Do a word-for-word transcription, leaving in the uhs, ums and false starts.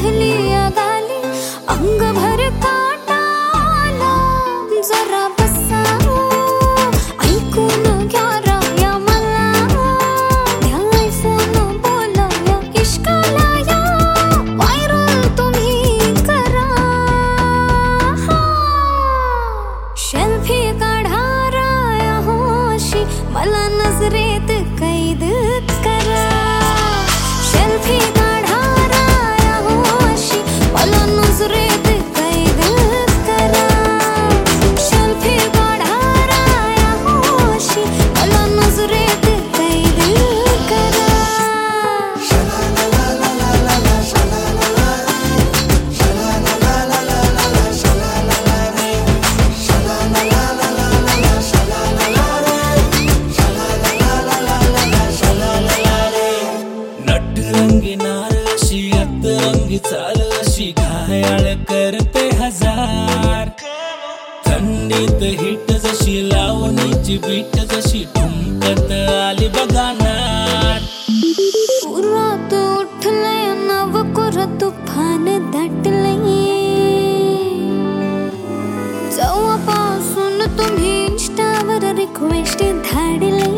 चढली या गाली अंग भर काटा आला जरा बसा ऐकून घ्या राया मला द्या फोन बोलाया इश्काला या व्हायरल तुम्ही करा सेल्फी काढा राया होशी मला नजरेत कैद करा सेल्फी काढा राया होशी मला नजरेत कैद करा सेल्फी काढा राया होशी मला नजरेत कैद करा नटरंगी नार अशी अतरंगी चाल अशी घायाळ करते हजार थंडीत हिट जशी लावणीची बीट जशी ठुमकत आली बघाणार पुरात उठलंय नवकुर तुफान दाटलंय जेव्हापासून तुम्ही इंस्टावर रिक्वेस्ट धाडले